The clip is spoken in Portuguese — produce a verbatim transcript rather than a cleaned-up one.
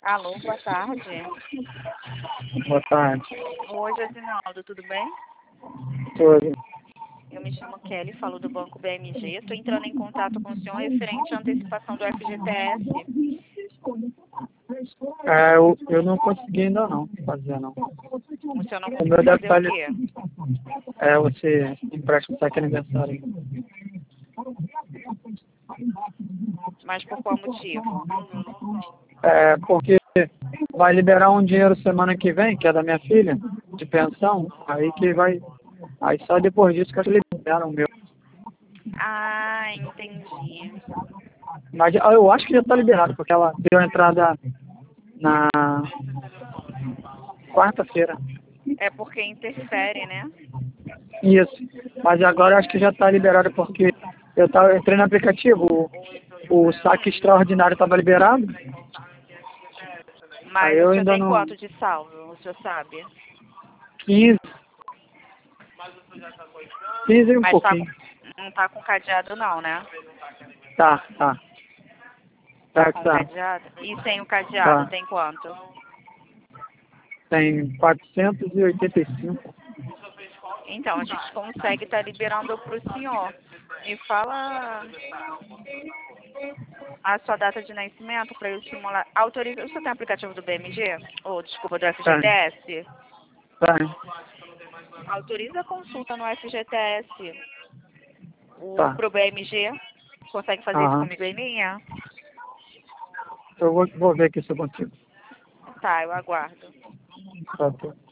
Alô, boa tarde. Boa tarde. Oi, Josinaldo, tudo bem? Tudo. Eu me chamo Kelly, falo do Banco B M G. Estou entrando em contato com o senhor referente à antecipação do F G T S. É, eu, eu não consegui ainda não fazer não. O senhor não O conseguiu meu deve fazer estar o ali. quê? É, você empresta o saque aniversário. Mas por qual motivo? É, porque vai liberar um dinheiro semana que vem, que é da minha filha, de pensão, aí que vai. Aí só depois disso que eles liberam o meu. Ah, entendi. Mas ah, eu acho que já está liberado, porque ela deu a entrada na quarta-feira. É porque interfere, né? Isso. Mas agora eu acho que já está liberado porque eu, tava, eu entrei no aplicativo, o, o saque extraordinário estava liberado. Aí Mas o eu senhor ainda tem não. quanto de saldo? O senhor sabe? quinze, quinze e um Mas tá, pouquinho. não tá com cadeado não, né? Tá, tá. Tá Tá, com tá. cadeado? E sem o cadeado, Tá. tem quanto? Tem quatrocentos e oitenta e cinco. Então, a gente consegue estar liberando para o senhor. Me fala a sua data de nascimento para eu estimular. Autoriza. Você tem aplicativo do B M G? Ou, desculpa, do Tem, F G T S? tem. Autoriza a consulta no F G T S. O, Tá. pro B M G. Consegue fazer isso Aham. comigo em linha? Eu vou, vou ver aqui se eu consigo. Tá, eu aguardo. Tá, tá.